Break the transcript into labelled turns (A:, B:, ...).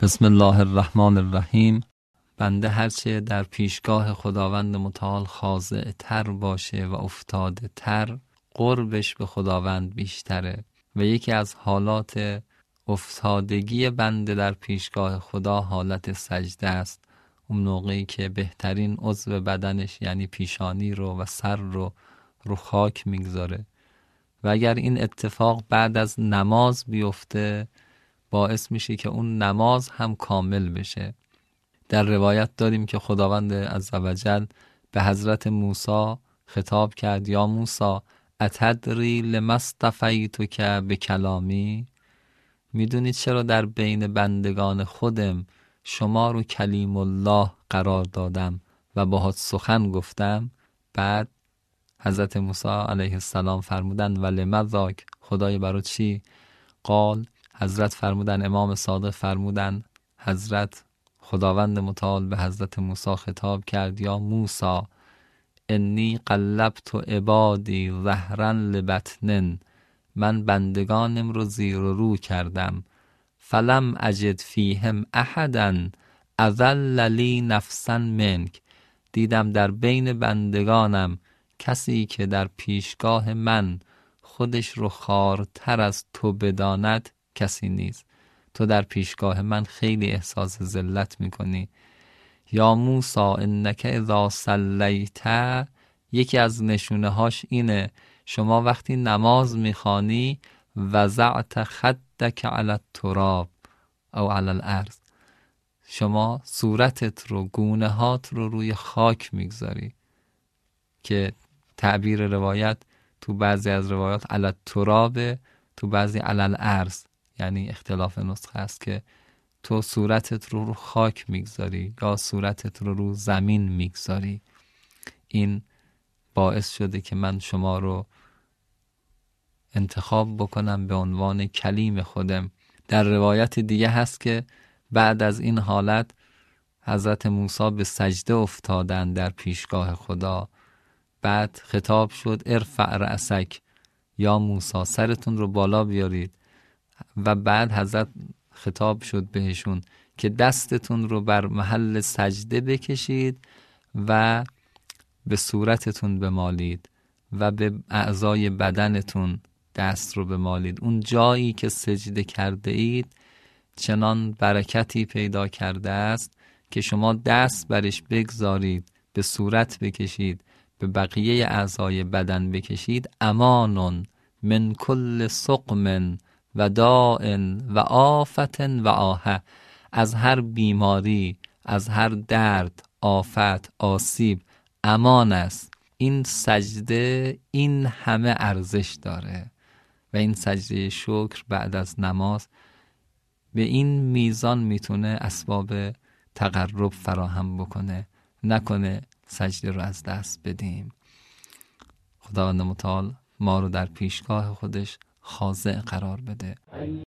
A: بسم الله الرحمن الرحیم. بنده هرچه در پیشگاه خداوند متعال خاضع تر باشه و افتاده تر، قربش به خداوند بیشتره. و یکی از حالات افتادگی بنده در پیشگاه خدا حالت سجده است. اون موقعی که بهترین عضو بدنش یعنی پیشانی رو و سر رو خاک میگذاره. و اگر این اتفاق بعد از نماز بیفته باعث میشه که اون نماز هم کامل بشه. در روایت داریم که خداوند عزوجل به حضرت موسی خطاب کرد: یا موسی اتدری لما اصطفیتک بکلامی؟ میدونید چرا در بین بندگان خودم شما رو کلیم الله قرار دادم و باهات سخن گفتم؟ بعد حضرت موسی علیه السلام فرمودن ولما ذاک، خدای برای چی؟ قال، حضرت فرمودن، امام صادق فرمودن، حضرت خداوند متعال به حضرت موسی خطاب کرد: یا موسی انی قلبت عبادی ظهرا لبطن، من بندگانم رو زیر و رو کردم. فلم اجد فیهم احدا اذل لی نفسا منک، دیدم در بین بندگانم کسی که در پیشگاه من خودش رو خوارتر از تو بداند کسی نیست. تو در پیشگاه من خیلی احساس ذلت میکنی. یا موسی انک اذا صلیت، یکی از نشونه هاش اینه شما وقتی نماز میخوانی وضعت خدک علی التراب او علی الارض، شما صورتت رو، گونه هات رو روی خاک میگذاری، که تعبیر روایت تو بعضی از روایات علی التراب، تو بعضی علی الارض، یعنی اختلاف نسخه است که تو صورتت رو خاک میگذاری یا صورتت رو زمین میگذاری. این باعث شده که من شما رو انتخاب بکنم به عنوان کلیم خودم. در روایت دیگه هست که بعد از این حالت حضرت موسی به سجده افتادن در پیشگاه خدا. بعد خطاب شد ارفع رأسک، یا موسی سرتون رو بالا بیارید. و بعد حضرت خطاب شد بهشون که دستتون رو بر محل سجده بکشید و به صورتتون بمالید و به اعضای بدنتون دست رو بمالید. اون جایی که سجده کرده اید چنان برکتی پیدا کرده است که شما دست برش بگذارید، به صورت بکشید، به بقیه اعضای بدن بکشید. امان من کل سقم و داء و آفت و آهه، از هر بیماری، از هر درد، آفت، آسیب امان است. این سجده این همه ارزش داره و این سجده شکر بعد از نماز به این میزان میتونه اسباب تقرب فراهم بکنه. نکنه سجده رو از دست بدیم. خداوند متعال ما رو در پیشگاه خودش خاضع قرار بده.